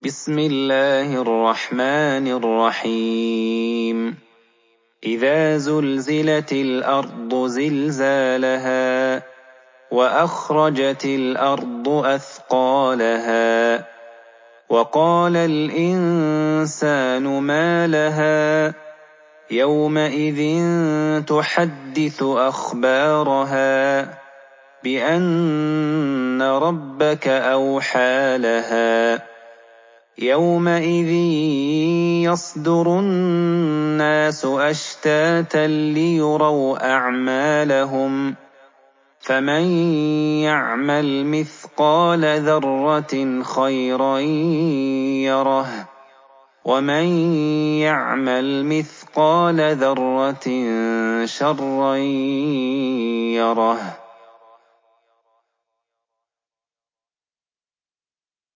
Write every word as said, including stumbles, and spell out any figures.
بسم الله الرحمن الرحيم إذا زلزلت الأرض زلزالها وأخرجت الأرض أثقالها وقال الإنسان ما لها يومئذ تحدث أخبارها بأن ربك أوحى لها يومئذ يصدر الناس أشتاتا ليروا أعمالهم فمن يعمل مثقال ذرة خيرا يره ومن يعمل مثقال ذرة شرا يره